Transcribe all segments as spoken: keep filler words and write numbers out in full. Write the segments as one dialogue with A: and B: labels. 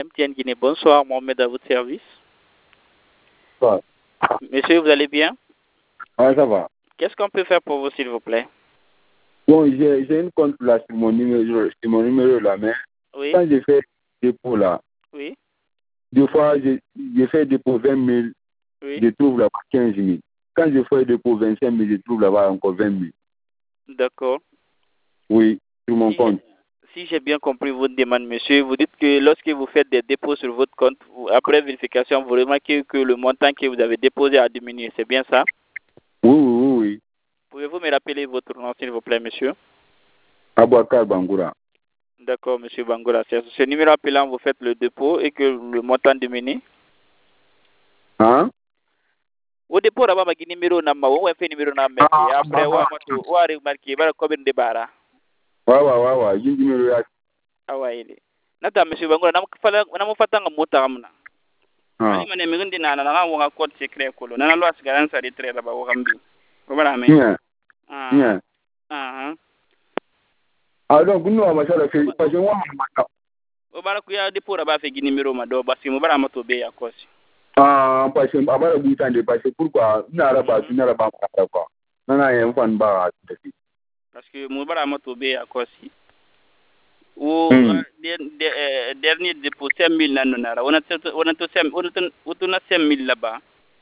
A: M T N Guinée, bonsoir, Mohamed à votre service.
B: Bonsoir.
A: Monsieur, vous allez bien?
B: Ah, ça va.
A: Qu'est-ce qu'on peut faire pour vous, s'il vous plaît?
B: Bon, j'ai j'ai une compte là sur mon numéro, sur mon numéro là, mais
A: Oui,
B: quand j'ai fait dépôt là,
A: oui,
B: deux fois j'ai j'ai fait dépôt vingt mille,
A: oui.
B: je trouve là-bas quinze mille. Quand je fais dépôt vingt-cinq mille, je trouve là-bas encore vingt mille.
A: D'accord.
B: Oui, sur mon
A: Si j'ai
B: compte.
A: si j'ai bien compris votre demande, monsieur, vous dites que lorsque vous faites des dépôts sur votre compte, vous- après vérification, vous remarquez que le montant que vous avez déposé a diminué. C'est bien ça?
B: Oui, oui, oui, oui.
A: Pouvez-vous me rappeler votre nom, s'il vous plaît, monsieur?
B: Abouakar Bangoura.
A: D'accord, monsieur Bangola. C'est ce numéro appelant, vous faites le dépôt et que le montant diminue.
B: Hein?
A: Au dépôt, là-bas, il y a un numéro number, on fait numéro number.
B: Ah,
A: Après, on
B: ah,
A: va on va remarquer, voilà combien de bara.
B: ouais, ouais, ouais, ouais. J'ai un numéro là.
A: Ah ouais, il est. Nata, monsieur Bangola, nam fala nam fata ngam mota amna.
B: Ah.
A: Ali mane mi ngindi na na na wa code secret ko lo. Na lo asgaran sa di tre ba wa kambi. Ko bara me.
B: Bien,
A: Ah.
B: bien.
A: Ah.
B: Ah, donc, nous, on va faire le fait. Parce que moi,
A: O bara ku ya dépôt là ba fe gi numéro ma do basi mo bara mato be ya kosi.
B: ah, parce que, à part le bouton de parce que pourquoi, n'a pas, n'a pas, quoi. Non, non, il y a un fan bar.
A: Parce que mo bara mato be ya kosi. O
B: Hmm.
A: dernier dépôt cinq mille nan nara. On a on a to cinq on a on a cinq mille là-bas.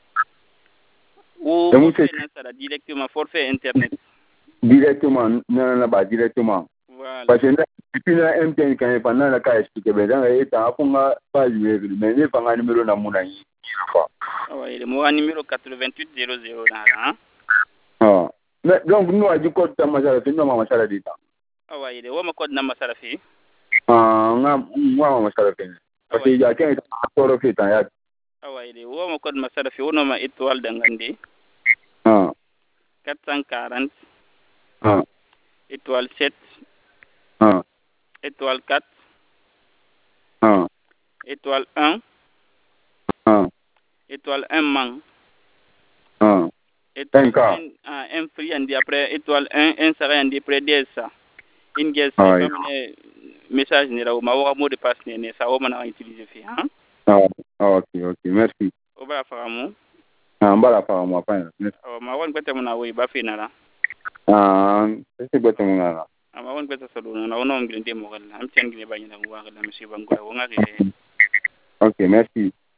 A: Ou
B: Et moi,
A: forfait
B: c'est
A: nan sara directement forfait internet.
B: directement, non, non, non, pas directement.
A: Voilà.
B: Parce que, depuis la M T N, quand il pendant la cas expliqué, ben, dans les temps, on a pas eu, mais il faut un numéro dans mon avis.
A: Ah ouais, le mot numéro quatre-vingt-huit zéro zéro nara.
B: Ah. Mais, donc, nous, à du code, ça m'a fait, non, ma salle d'état.
A: Ah ouais, le mot code nama sara fi.
B: Ah, moi, ma salle fait. Parce qu'il y a quelqu'un qui a encore fait, hein.
A: Ah ouais, le mot code ma sara fi, on a ma étoile d'angande.
B: Ah.
A: quatre cent quarante.
B: Ah.
A: Étoile sept.
B: Ah.
A: Étoile quatre.
B: Ah.
A: Étoile un.
B: Ah.
A: Étoile un man.
B: Ah.
A: Étoile
B: un
A: un, ah, un free andi après étoile un, un sara andi près de ça. Une guest,
B: Ah,
A: c'est comme un message ni là, ma wa mot de passe ni ça, on a utilisé fi, hein.
B: ah, ah, ok, ok, merci.
A: O ba fa mo.
B: Ah, on va la faire, moi, pas.
A: O ma won bete mo na we ba fi na la.
B: Ah, c'est quoi ton nom?
A: Ama won bete salo na wono ngin de mo gal am tian gine ba ni na wa gal monsieur Bangola wo ngari.
B: Ok, merci.